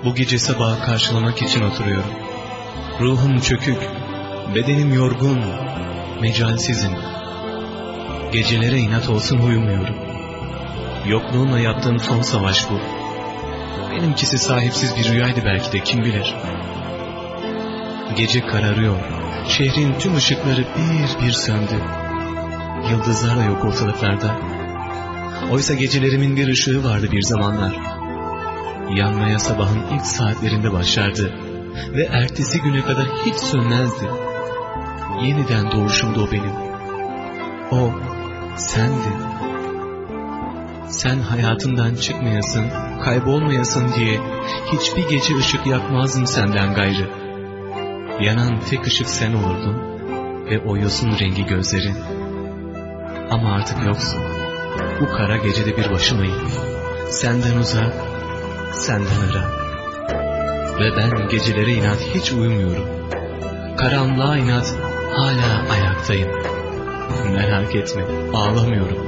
Bu gece sabahı karşılamak için oturuyorum. Ruhum çökük, bedenim yorgun, mecalsizim. Gecelere inat olsun uyumuyorum. Yokluğunla yaptığım son savaş bu. Benimkisi sahipsiz bir rüyaydı belki de, kim bilir. Gece kararıyor, şehrin tüm ışıkları bir bir söndü. Yıldızlar da yok ortalıklarda. Oysa gecelerimin bir ışığı vardı bir zamanlar. Yanmaya sabahın ilk saatlerinde başlardı ve ertesi güne kadar hiç sönmezdi. Yeniden doğuşumdu o benim. O sendin. Sen hayatımdan çıkmayasın, kaybolmayasın diye hiçbir gece ışık yakmazdım senden gayrı. Yanan tek ışık sen olurdun ve o yosun rengi gözlerin. Ama artık yoksun. Bu kara gecede bir başımayım. Senden uzak, senden ırak. Ve ben gecelere inat hiç uyumuyorum. Karanlığa inat hala ayaktayım. Merak etme, ağlamıyorum.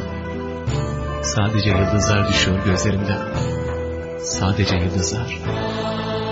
Sadece yıldızlar düşüyor gözlerimden. Sadece yıldızlar.